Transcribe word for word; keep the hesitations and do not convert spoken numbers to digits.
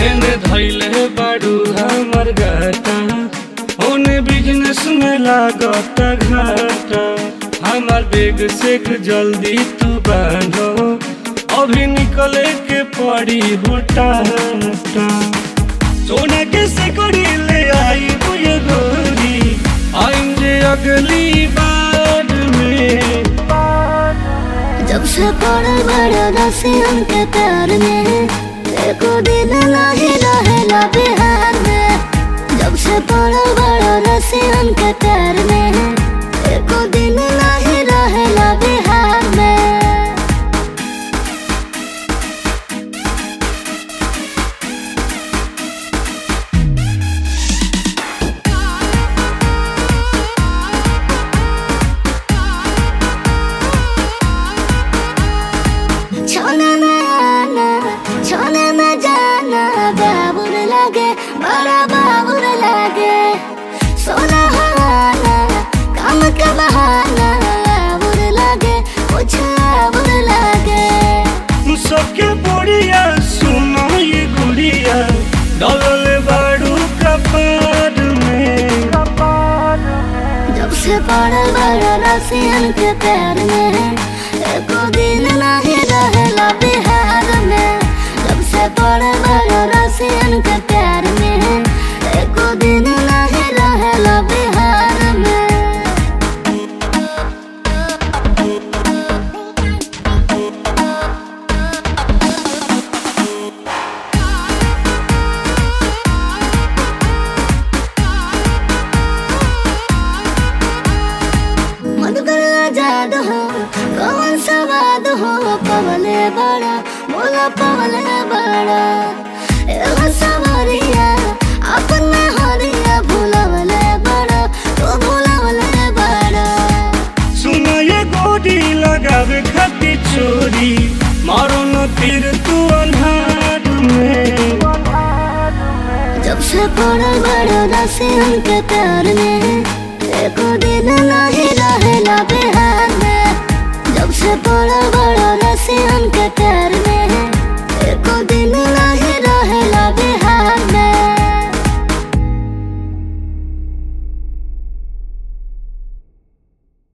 एने धैले बाड़ू हमर गाटा, ओने बिजनेस में लागता घाटा। हमार बेग से जल्दी तू बांधो, अभी निकले के पड़ी होटाटा। सोना के सिकड़ी ले आई बुए गोरी, आएंगे अगली बार में। जब से पड़ल बड़ा रसियन के प्यार में, एको दिन नहीं रहेला बिहार में। जब से पड़ल बड़ा रसियन के प्यार में, एको दिन नहीं रहेला बिहार में। छोने में आना, छोने में जाना, बाबुर लगे, बड़ा बाबुर लगे। सोना हवाना, काम का बहाना, आबुर लगे, कुछ आबुर लगे। सबके बुढ़िया सुनो ये गुड़िया, डलल बाड़ू कपार में। जब से पड़ल बड़ा रसियन के प्यार में, एको दिन नहीं रहेला बिहार में। जब से पड़ल बड़ा रसियन के प्यार में, एको दिन नहीं रहेला बिहार में। मधुकर आजाद हो, कौन सा बात हो, पवले बड़ा, मोला पवले बड़ा। एगो सवरिया, अपने हरिया, भूलवले बड़ा, तो भूलवले बड़ा। सुनो ये गोदी लगावे खाती चोरी, मारो न तीर तू अन्हार में। जब से पड़ल बड़ा रसियन के प्यार में, एको दिन नहीं रहेला बिहार में। जब से